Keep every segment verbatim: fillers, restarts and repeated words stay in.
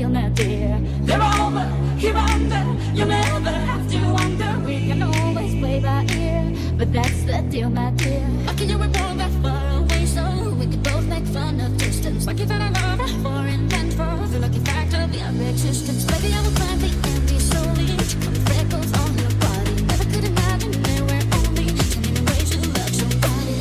deal, my dear. They're over, here under. You'll never have to wonder. We can always play by ear, but that's the deal, my dear. Lucky you were born that far away, so we could both make fun of distance. Lucky that I love us for intent for the lucky fact of your existence. Maybe I will climb the empty slowly. Come freckles on your body. Never could imagine there were only so many ways to love somebody.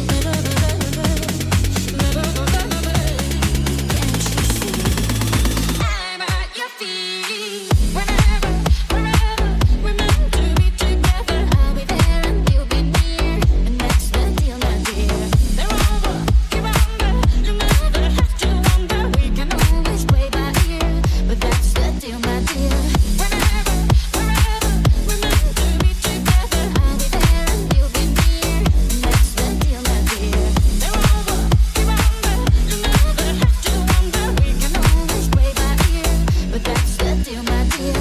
Can't you see? I'm at your feet. Whenever, wherever we're meant to be together, I'll be there and you'll be near, and that's the deal, my dear. They're over, you're under. You'll never have to wonder. We can always play by ear, but that's the deal, my dear. Whenever, wherever we're meant to be together, I'll be there and you'll be near, and that's the deal, my dear. They're over, you're under. You'll never have to wonder. We can always play by ear, but that's the deal, my dear.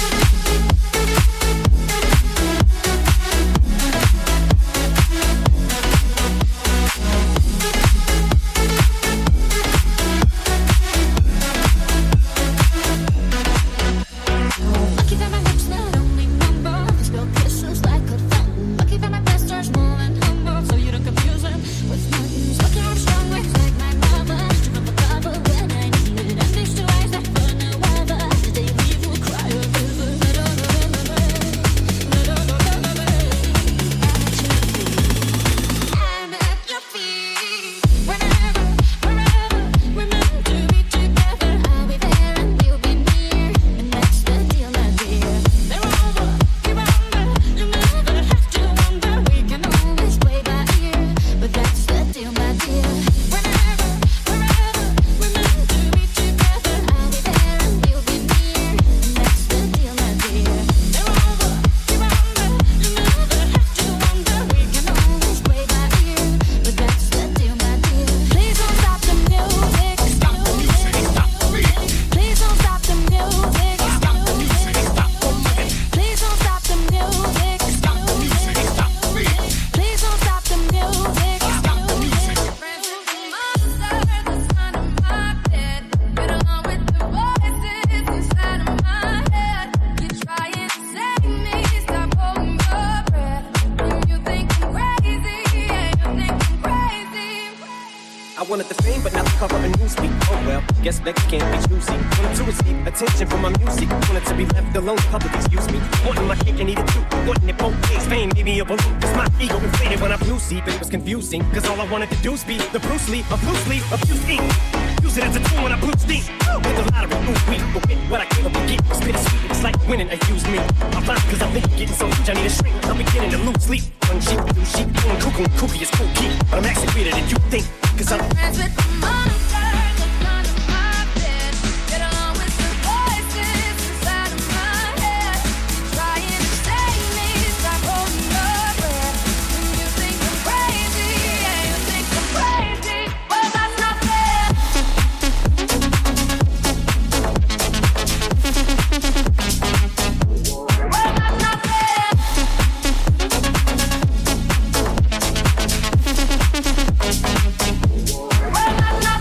Lucky that my lips not only mumble, they spill kisses like a fountain. Lucky that my best are small and humble, so you don't confuse them with mountains. Lucky I'm strong with like my mother, to run for cover when I need it. And these two eyes that burn no other, the day leave will cry a river. I'm at your feet. Whenever, wherever we're meant to be together, I'll be there and you'll be near, and that's the deal, my dear. They're over, you're under. You'll never have to wonder. We can always play by ear, but that's the deal, my dear. Whenever, wherever we're meant to be together, I'll be there and you'll be near, and that's the deal, my dear. They're over, you're under. You'll never have to wonder. We can always play by ear, but that's the deal, my dear. Please don't stop the music. Stop the music. Stop the music. Please don't stop the music. Stop the music. Stop the music. Please don't stop the music. Stop the music. Stop the music. Please don't stop the music. Stop the music. Monster, the sound of my bed. Get along with the voices inside of my head. You're trying to save me. Stop holding your breath. You think I'm crazy. Yeah, you think I'm crazy. I wanted the fame, but not the cover of Newsweek. Oh well, guess next can't be choosy. Wanted to receive attention from my music. Wanted to be left alone, public excuse me. Wanting my cake and eat it too. Wanting it both ways. Fame gave me a balloon. Cause my ego inflated when I flew see, but it was confusing. Cause all I wanted to do was be the Bruce Lee of loosely abusing. Use it as a tool when I blew steam. With the lottery, ooh, we but with what I came up and get. Spit it sweet, it's like winning, excuse me. I'm fine cause I think I'm getting so huge, I need a shrink. I'm beginning to lose sleep. One sheep, two sheep, doing cuckoo, kooky is kooky. But I'm actually weirder than you think. Cause I'm Friends with the monster that's under my bed. Get along with the voices inside of my head. Trying to save me, stop holding your breath. You think I'm crazy, yeah, you think I'm crazy. Well, that's not fair. Well, that's not fair. Well, that's not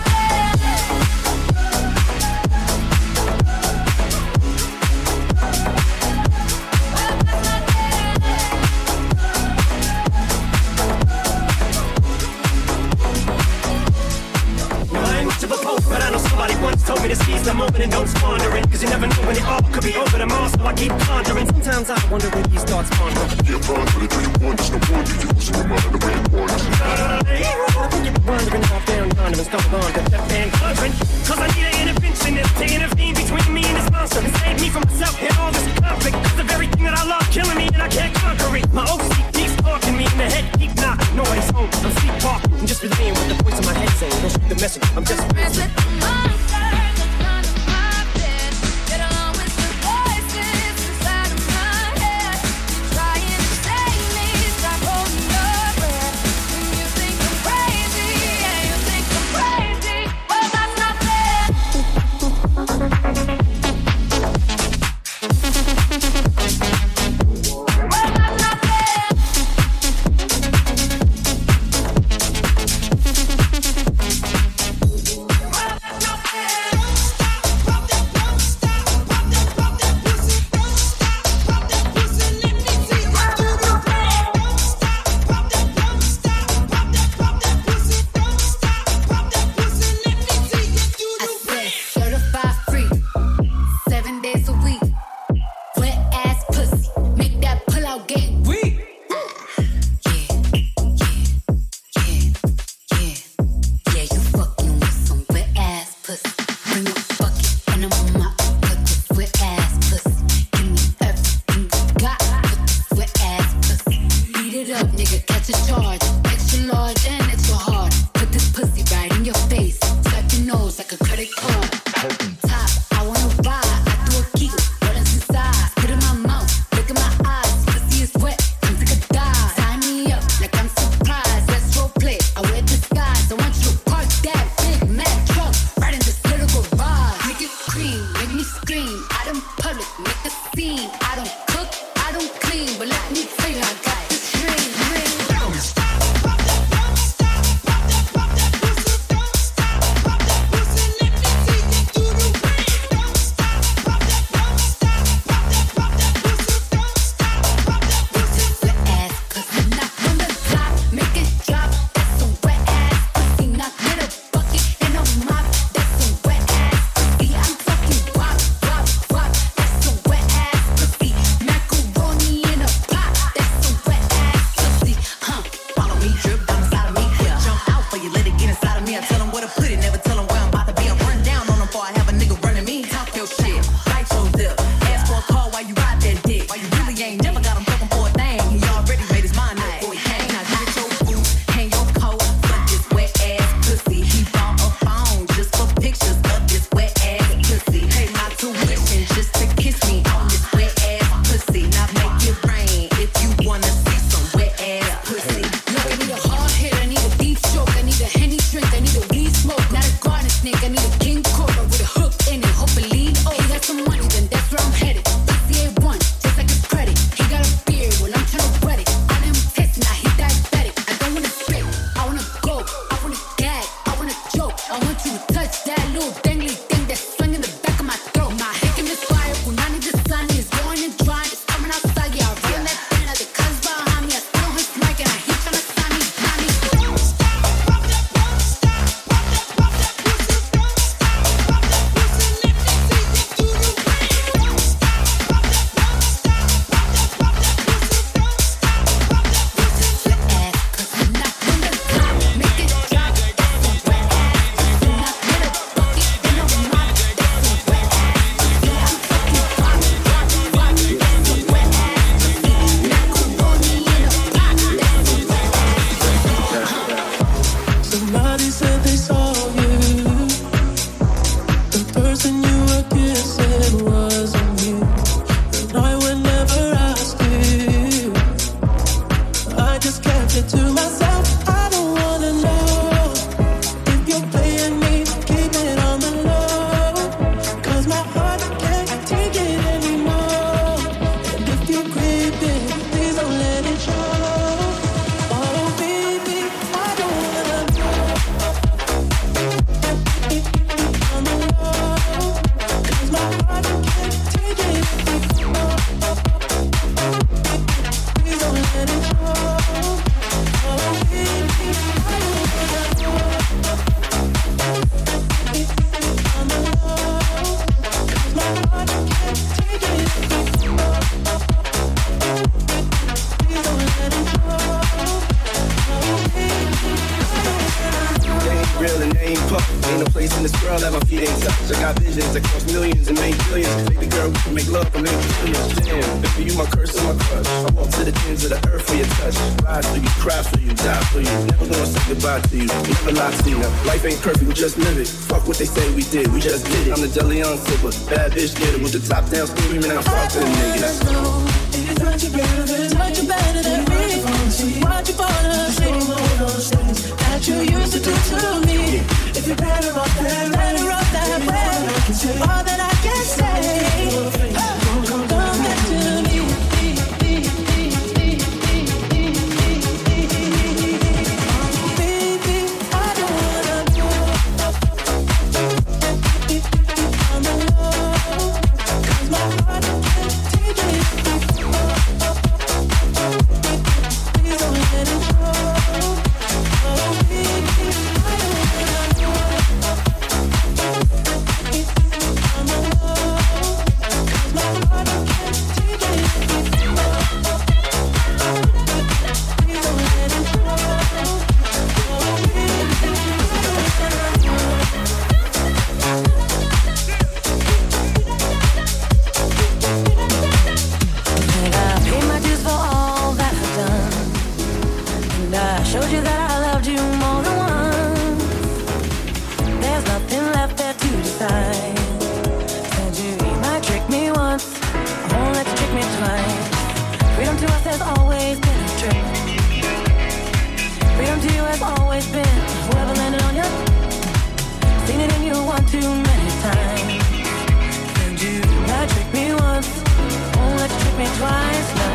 told me to seize the moment and don't squander it. Cause you never know when it all could be over tomorrow, so I keep pondering. Sometimes I wonder when he starts pondering. Yeah, ponder it till you want, it's no wonder you're losing your mind the way you want it. I think you're wandering off down yonder and stumbled on to Death Man Conjuring. Cause I need an interventionist to intervene between me and this monster and save me from myself and all this conflict. Cause the very thing that I love killing me and I can't conquer it. My O C keeps talking me in the head, keep knocking. Nobody's home, I'm sleepwalking. I'm just relaying what the voice in my head saying. Don't shoot the message, I'm just friends with the monster that's under my bed. Get along with the voices inside of my head. Trying to save me, stop holding your breath. You think I'm crazy, yeah, you think I'm crazy. Well, that's not fair. Well, that's not fair. Well, King Cobra with a hook in it. Hopefully, oh, he has some money, then that's where I'm headed. C A one, just like his credit. He got a beard, well, I'm trying to wet it. I am testing, now he diabetic. I don't wanna spit, I wanna go, I wanna gag, I wanna choke. I want you to touch that little dangly thing that's swinging the back of my throat. My hick in this fire, Punani the sun is going and drying, it's coming outside. Yeah, I run that thing like the cuz behind me. I spit on his mic and I heat trying to sign me, sign me. Don't stop, pop that, don't stop, pop that, pop that pussy, don't stop, pop that pussy, let me see you do the way. Don't stop, pop that, don't stop, pop that, pop that pussy, don't stop, pop that pussy, wet ass, 'cause I'm not gonna stop, make it drop, that's some wet ass. I'm not gonna fuck it, you know I'm not, that's some wet ass. Yeah, I'm fucking rock, rock, rock, that's some wet ass. Macaroni in a pot, that's some wet ass. Somebody said they saw you. The person you were kissing wasn't you. And I would never ask you. I just kept it to myself. I don't wanna know if you're playing me. Keep it on the low, 'cause my heart can't take it anymore. And if you creep it, please don't let it show. Oh baby, I don't wanna know. On the low, 'cause my heart can't take it anymore. Please don't let it show. Oh baby, I don't wanna know. On the low, 'cause my heart can't take it anymore. Please don't let it show. Oh baby, I don't wanna know. They ain't real and they ain't puff. Ain't no place in this world that my feet ain't touched. I got visions across millions and make billions. Baby girl, we can make love and make billions. Damn, baby, you my curse and my crush. I walk to the ends of the earth for your touch. Ride for you, cry for you, die for you. Never gonna say goodbye to you. Never lie to you. Life ain't perfect, we just live it. Fuck what they say we did, we just did it. I'm the Deleon Silver, bad bitch getter with the top down screaming out fuck to the niggas. If touch you better than touch you better than me. Why'd you fall asleep? Those things that you used to do to me. If you're better off that, better off that way. All that I can say, come back to me. Baby, I don't wanna know. On the low, 'cause my heart can't take it. Please don't let it show. Oh baby, I don't wanna know. On the low, 'cause my heart can't take it. Please don't let it show. Oh baby, And I paid my dues for all that I've done. And I showed you that I loved you more than once. There's nothing left there to decide. Said you might trick me once, I won't let you trick me twice. Freedom to us has always been a trick. Freedom to you has always been whoever landed on you. Seen it in you one too many times. Said you might trick me once, won't let you trick me twice, no.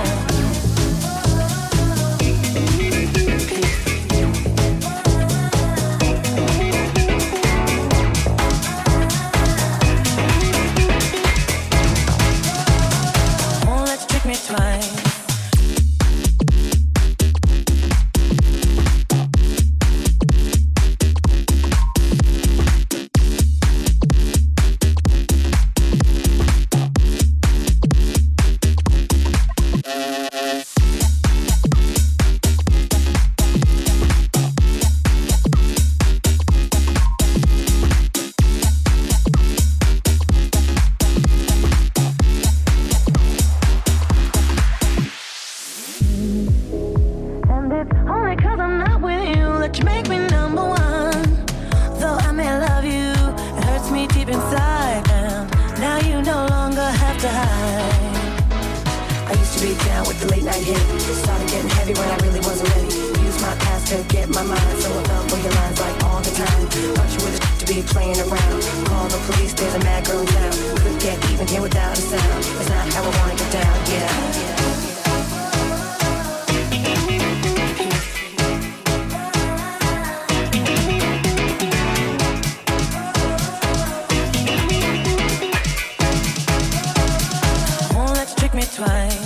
Won't let you trick me twice. And it's only 'cause I'm not with you that you make me number one. Though I may love you, it hurts me deep inside. And now you no longer have to hide. I used to be down with the late night hit. Started getting heavy when I really wasn't ready. Use my my past to get my mind. So I fell for your lines like all the time. Thought you were the to be playing around. Call the police, there's a mad girl in town. Could get even here without a sound. It's not how I wanna get down, yeah. Me twice.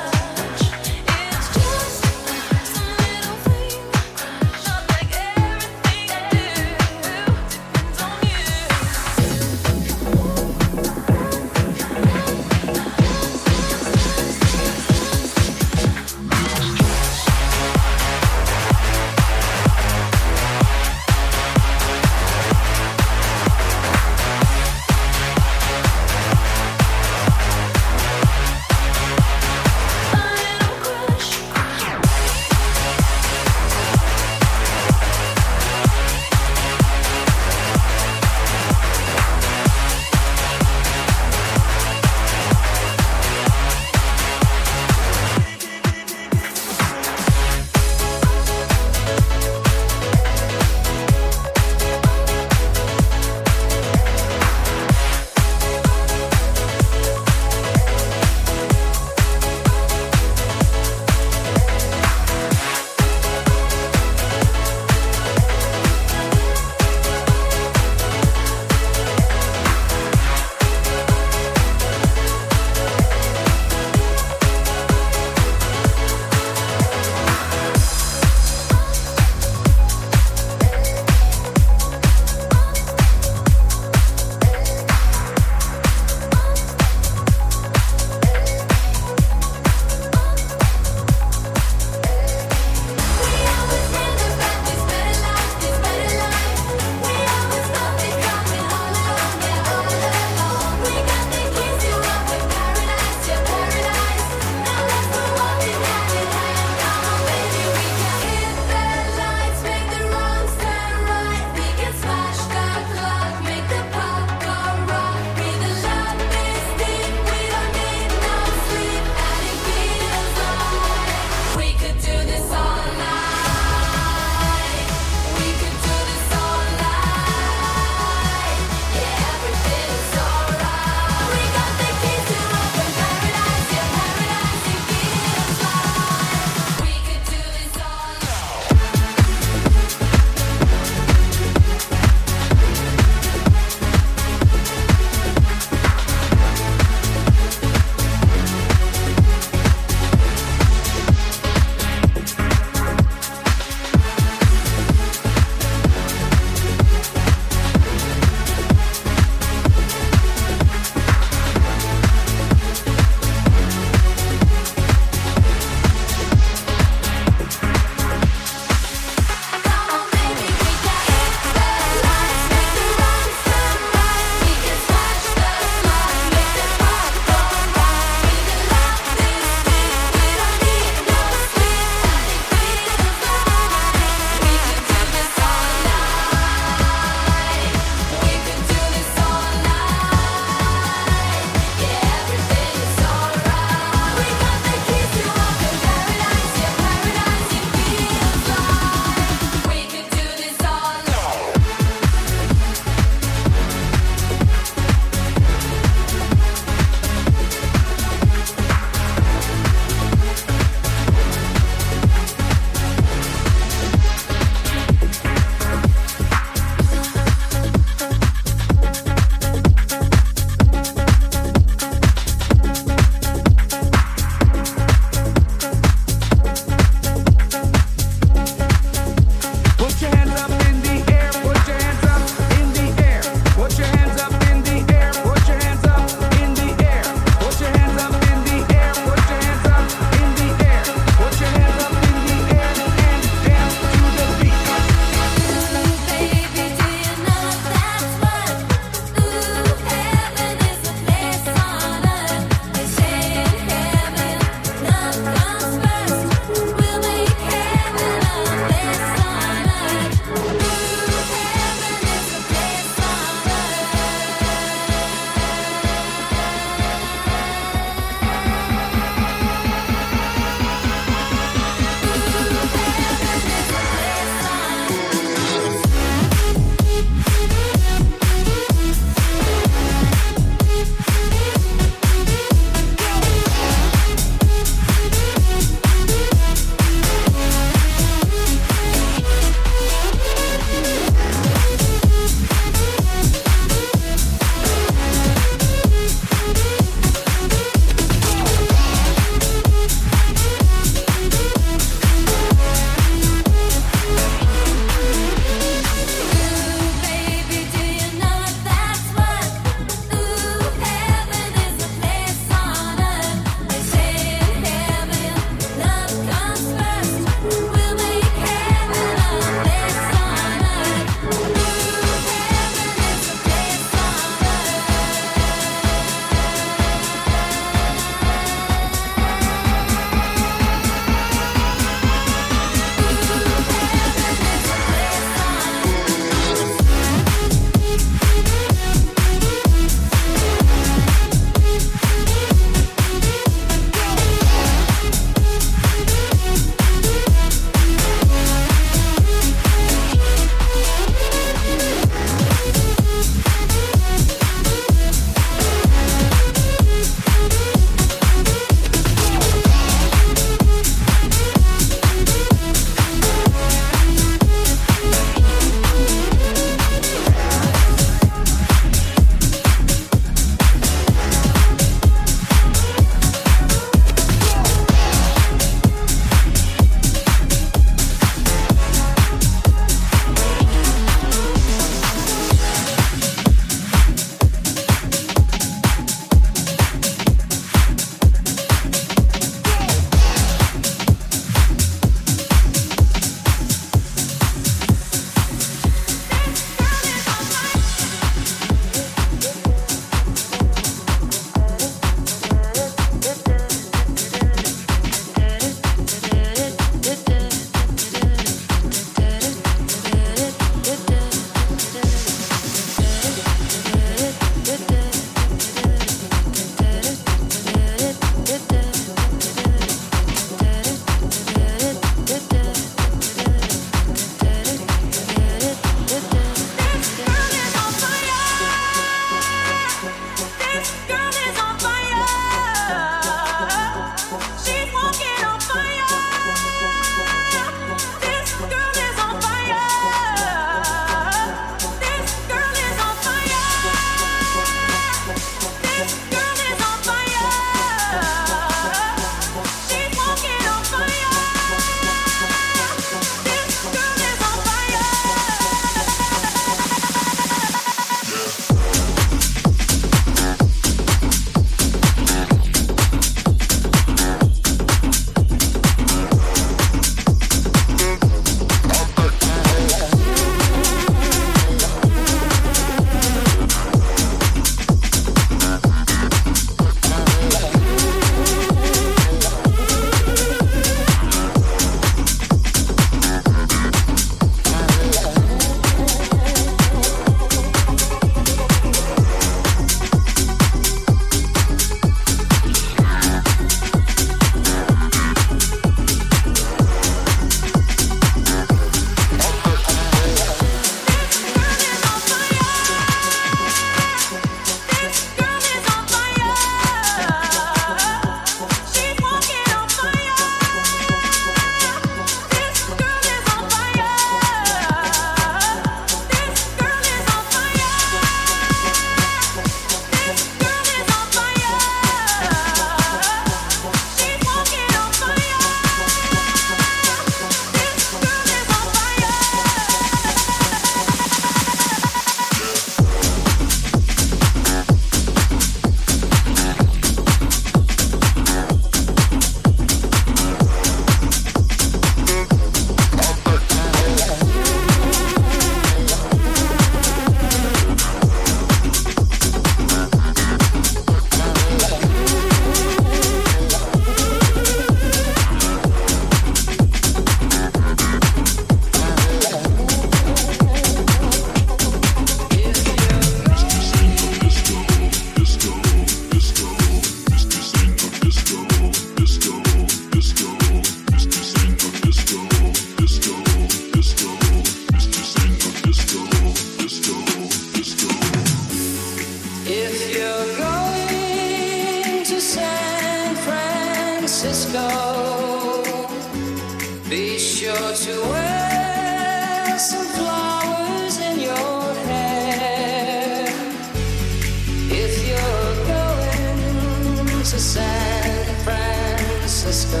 sure to wear some flowers in your hair. If you're going to San Francisco,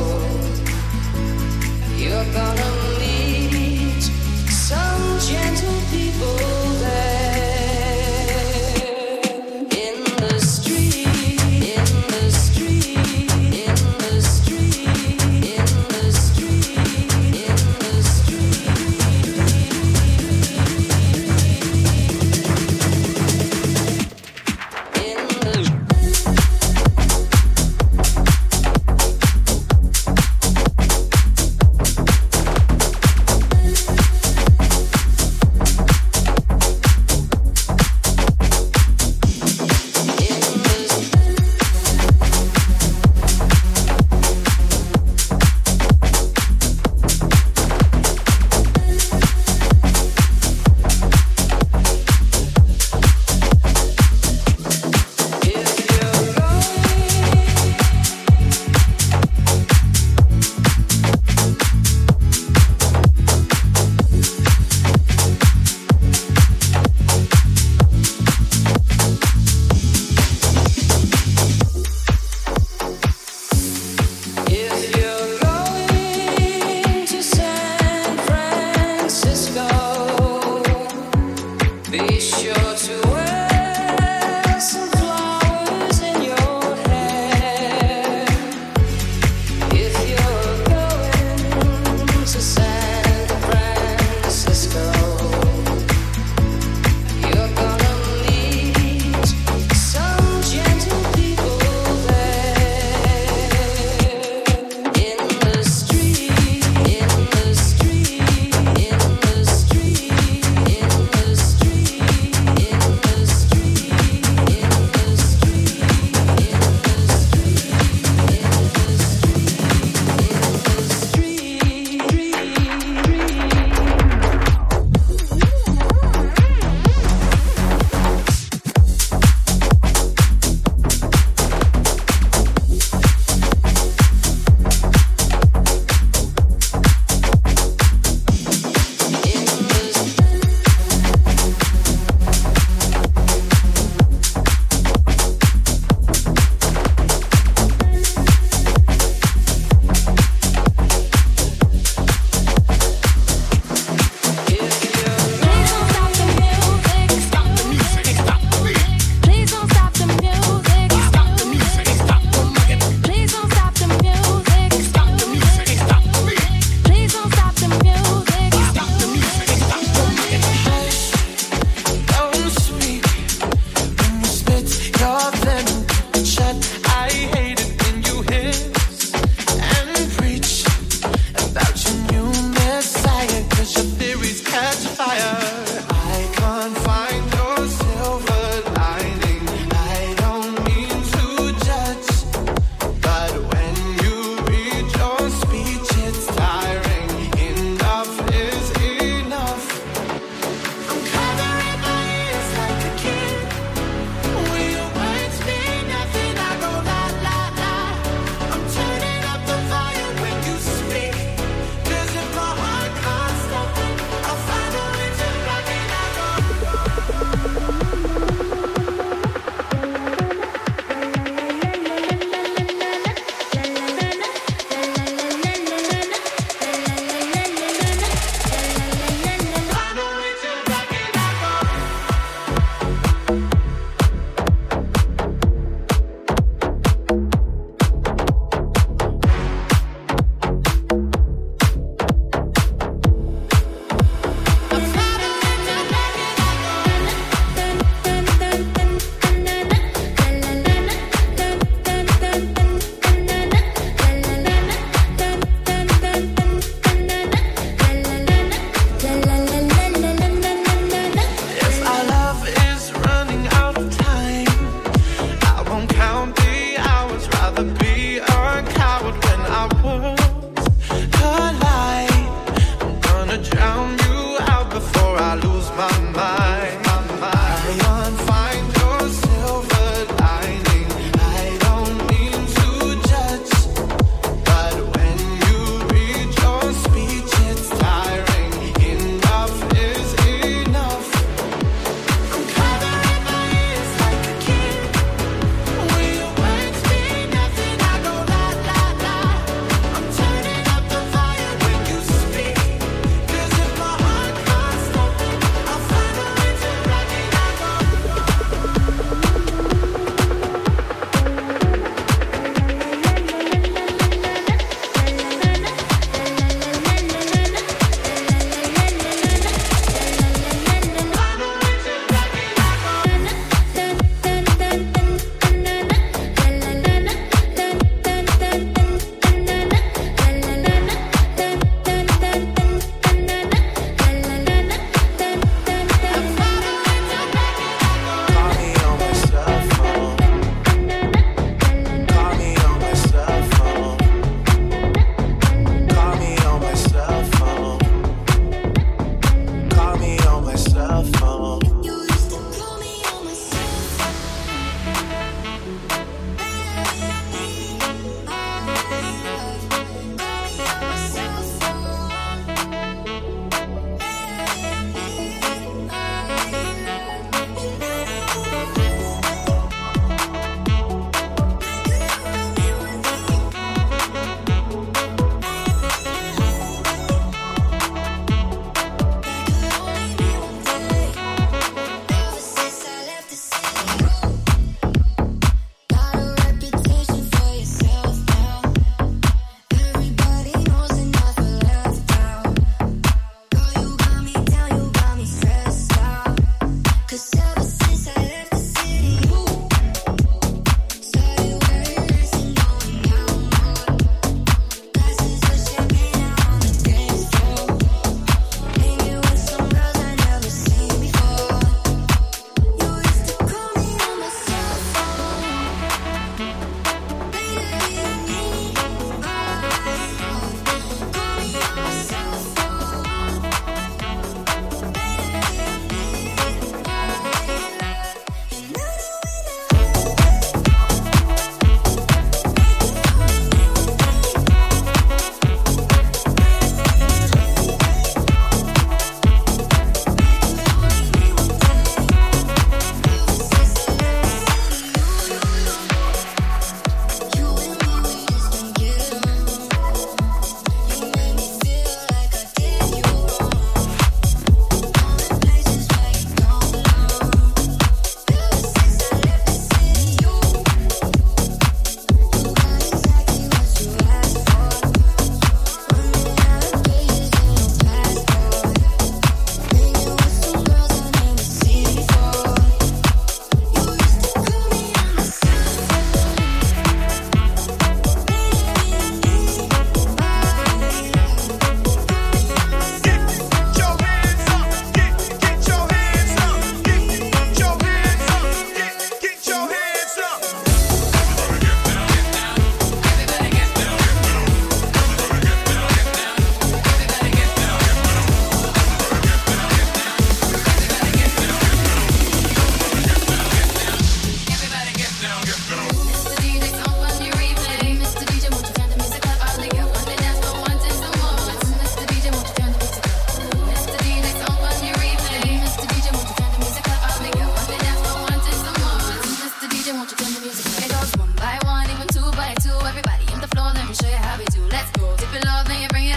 you're gonna meet some gentle people there. In the street, in the street, in the street, in the street, in the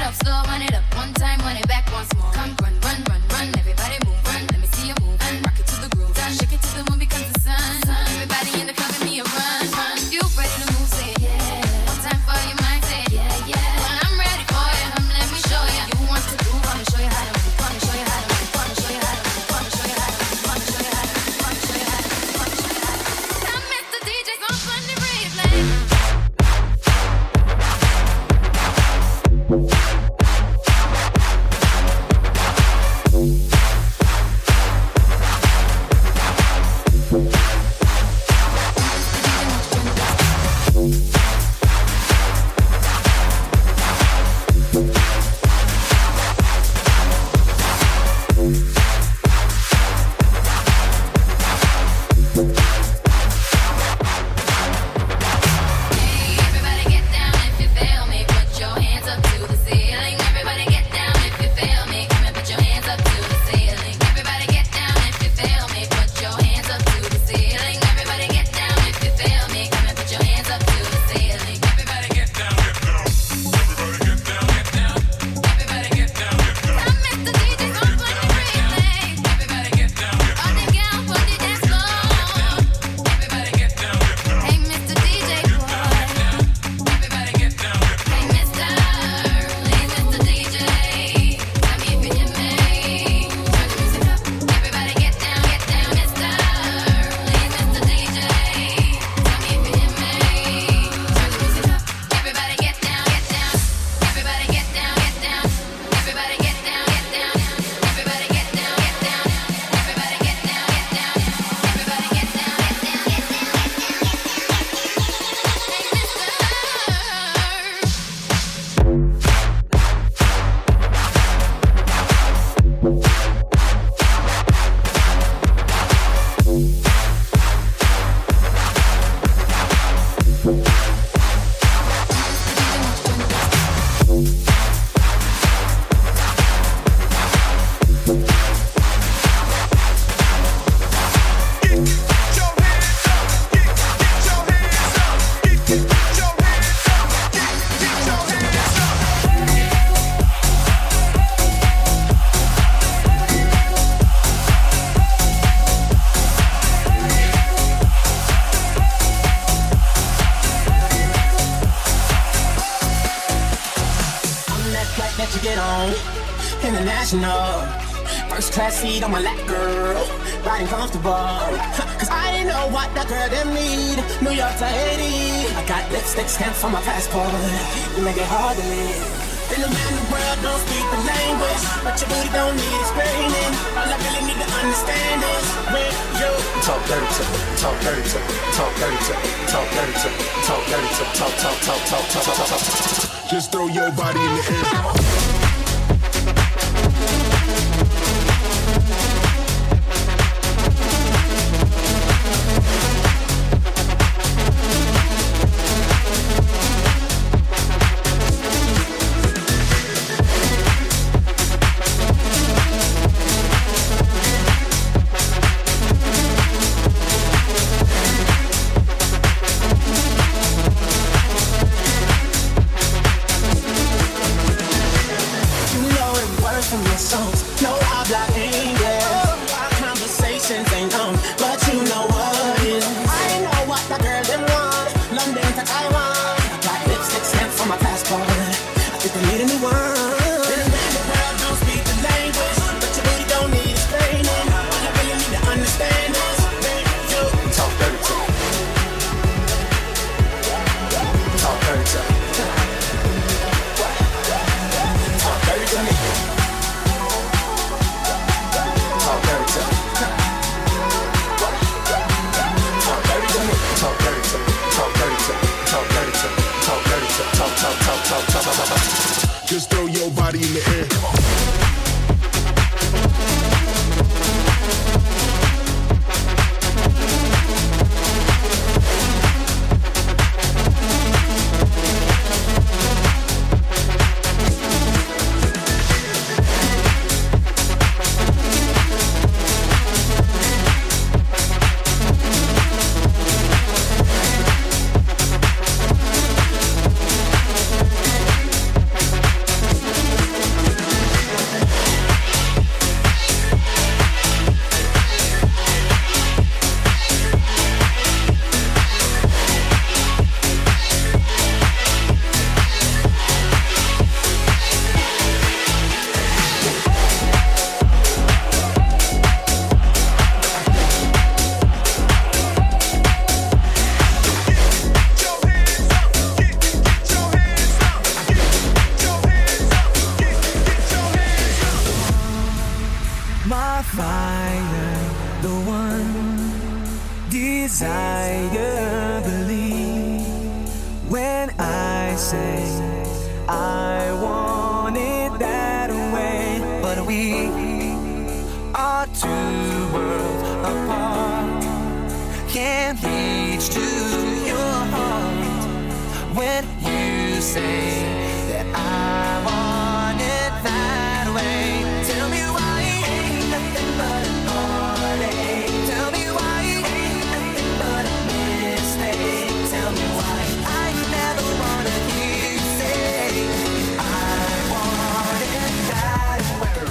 up slow, run it up one time, run it back once more. Come run, run, run, run, everybody move, run. Let me see you move and rock it to the groove. Shake it till the moon becomes the sun. Everybody in the club give me a run, run. You ready to move? Say it, yeah. One time for your mind, say it, yeah, yeah. When I'm ready for you, come let me show you. You want to move? Wanna show you how to move? Wanna show you how to move? Wanna show you how to move? Wanna show you how to move? Wanna show you how to move? Wanna show you how to move? Wanna show you how to move? Now, Mister D J's on funny replay. International, first class seat on my lap, girl. Riding comfortable, cause I didn't know what that girl them need. New York to Haiti, I got lipstick stamps on my passport. You make it hard to live. In the man, the world don't speak the language, but your booty don't need explaining. All I really need to understand is when you talk dirty to me, talk dirty to me, talk dirty to me, talk dirty to me, talk dirty to me, talk, talk, talk, talk, talk, talk, talk, talk. Just throw your body in the air. Just throw your body in the air. desire, believe when I say I want it that way. But we are two worlds apart, can't reach to your heart when you say that I want it that way. Tell me why ain't nothing but a heartache. Tell me why ain't nothing but a mistake. Tell me why I never wanna hear you say I want it that way.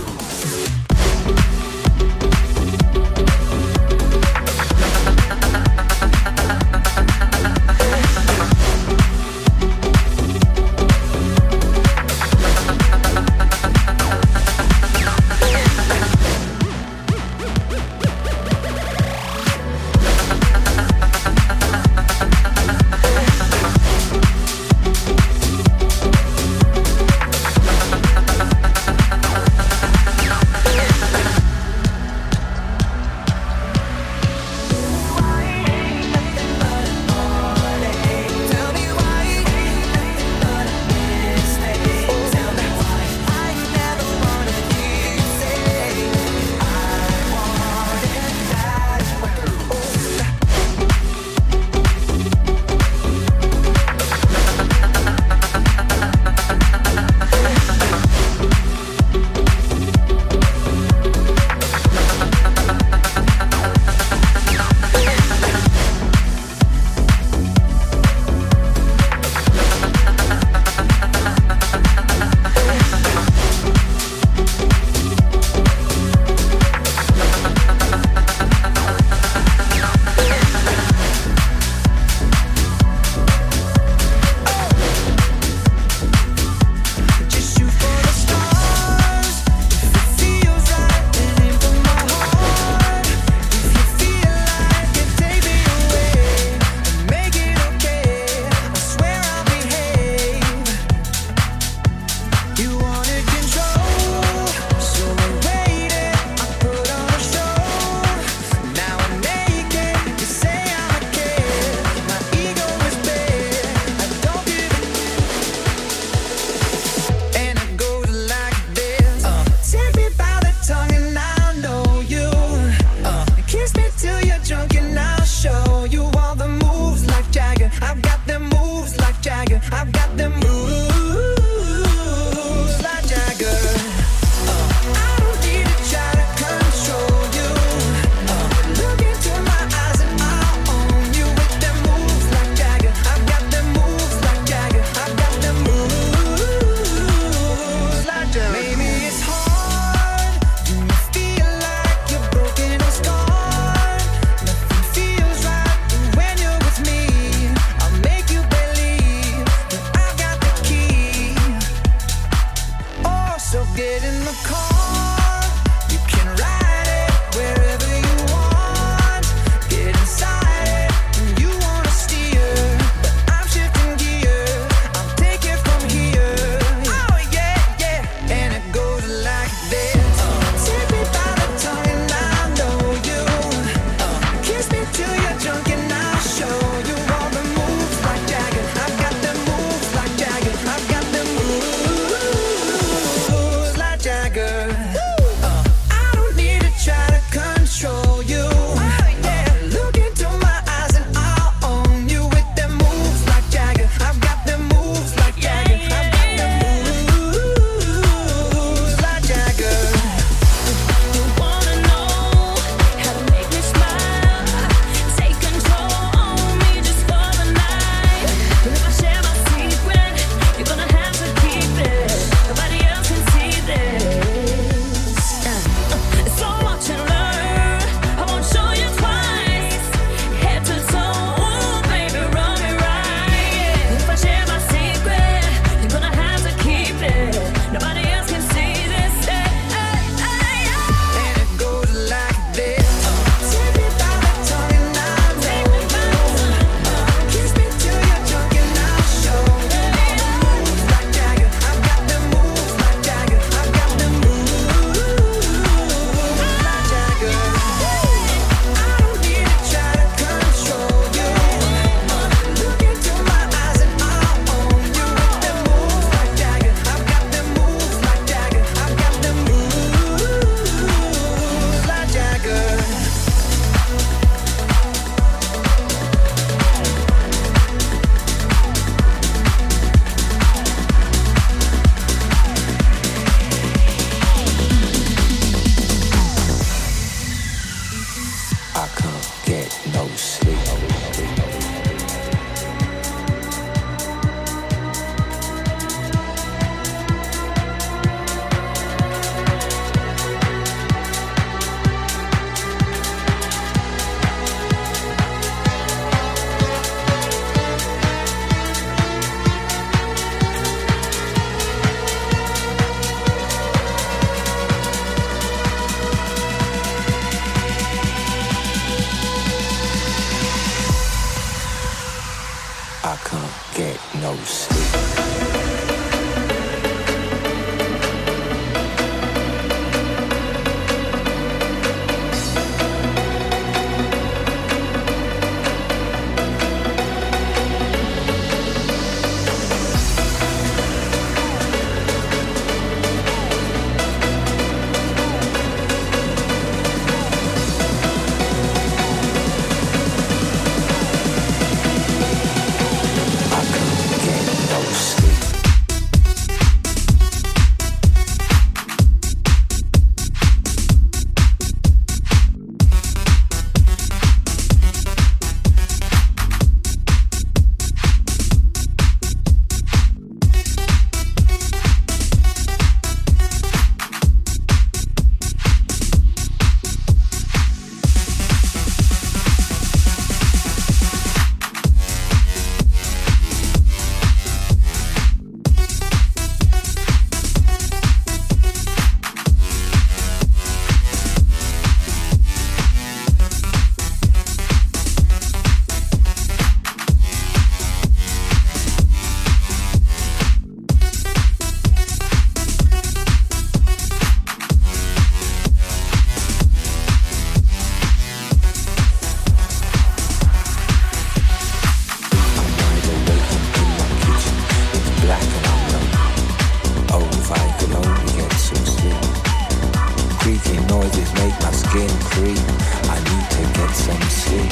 noises make my skin creep. I need to get some sleep.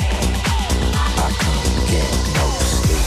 I can't get no sleep.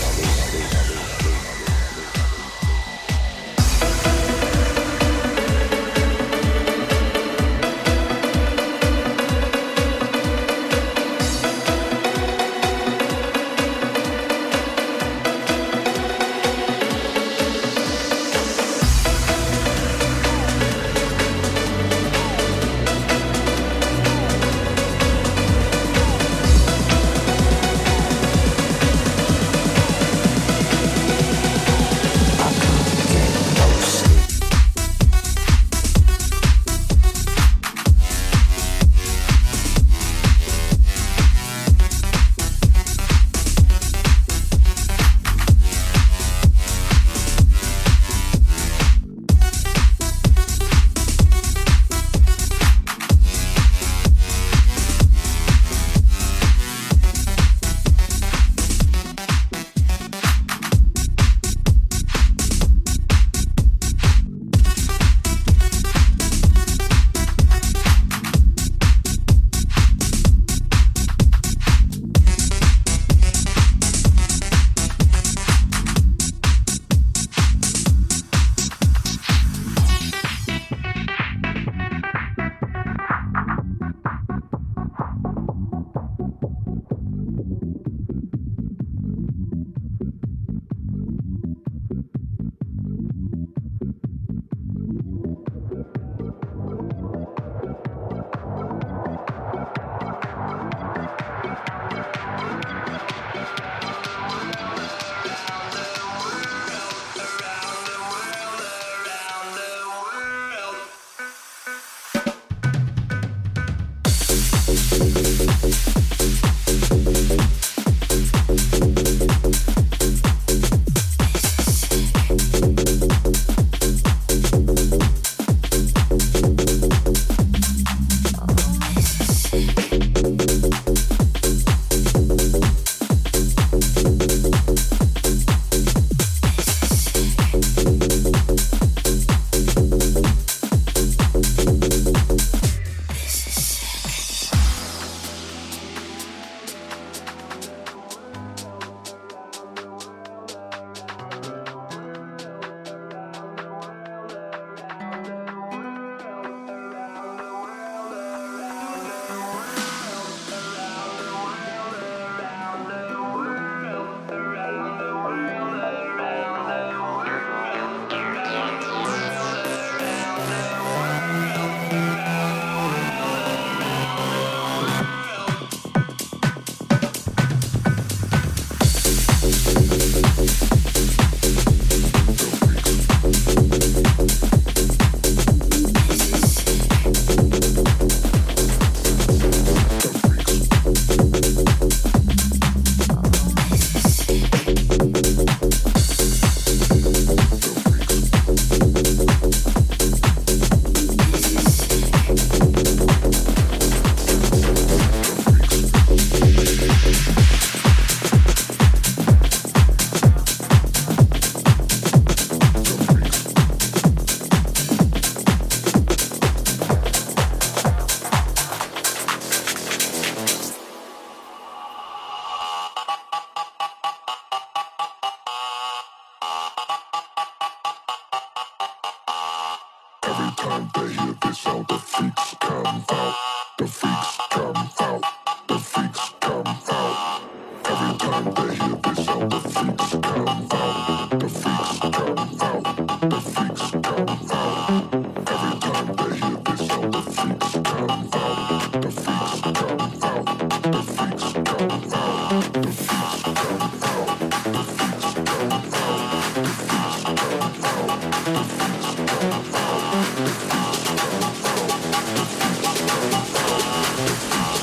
The freaks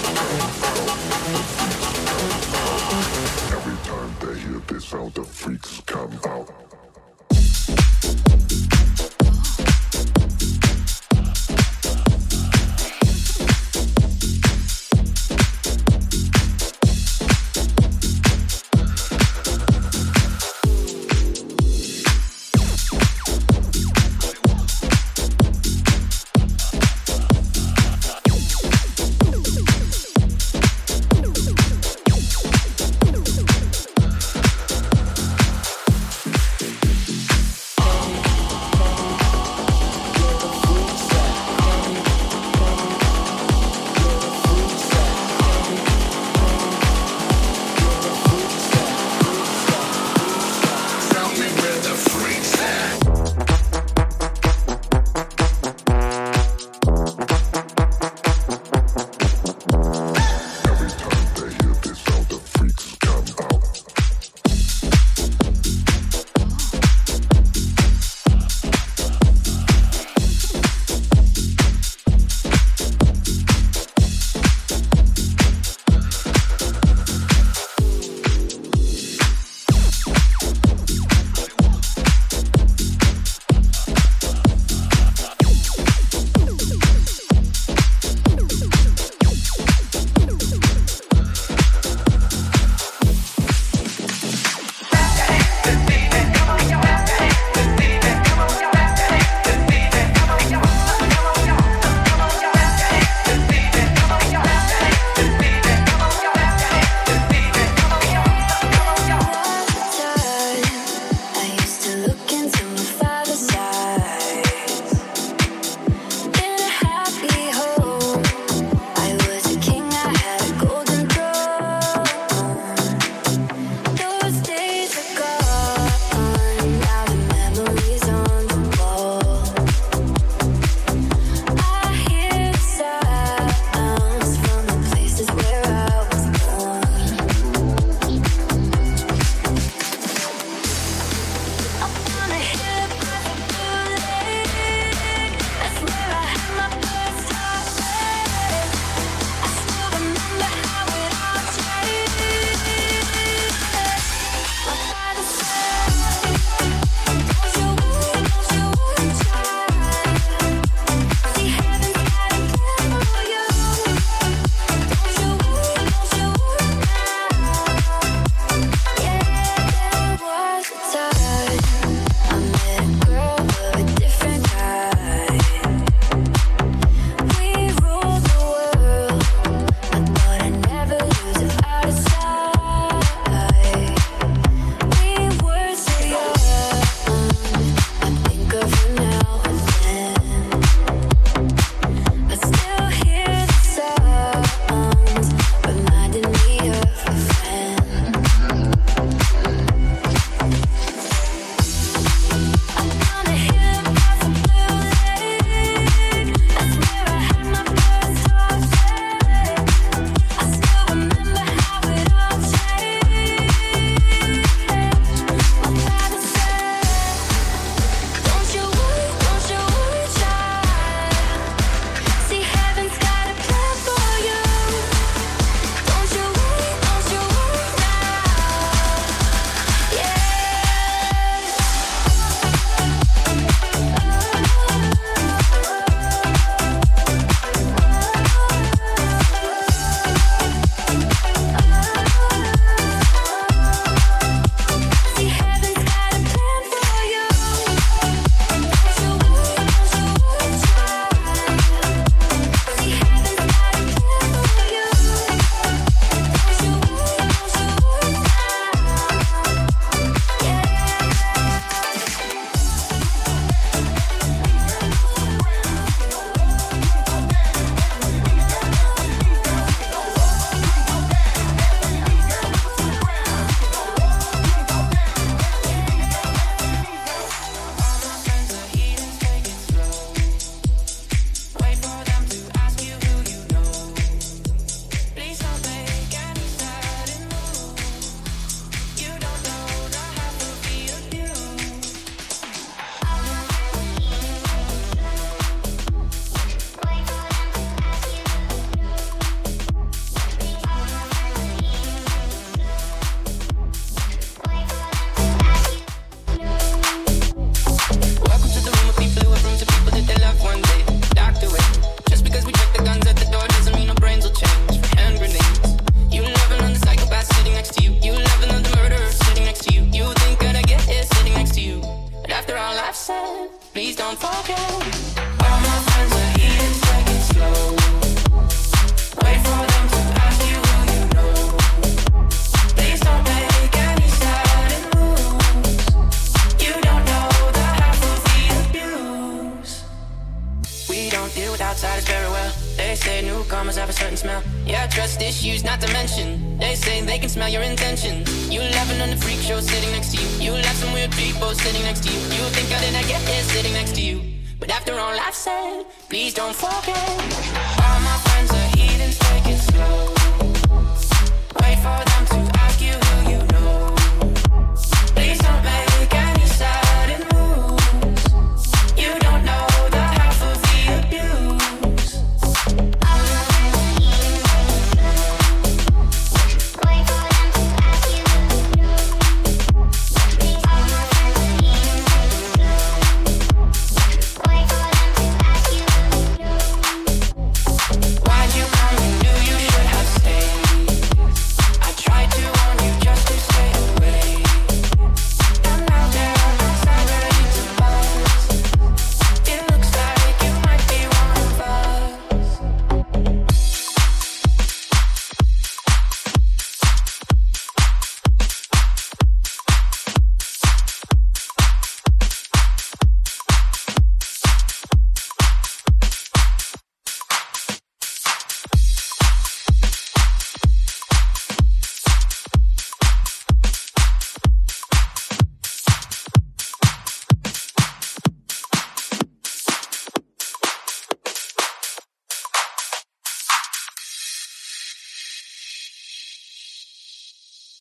forget. All my friends are heathens, take it slow. Wait for them to ask you who you know. Please don't make any sudden moves. You don't know the half of the abuse. We don't deal with outsiders very well. They say newcomers have a certain smell. Yeah, trust issues not to mention. They say they can smell your intentions. You laughing on the freak show sitting next to you. You laugh some weird people sitting next to you. You think I didn't get here sitting next to you. But after all I've said, please don't forget. All my friends are heathens, take it slow. Wait for them to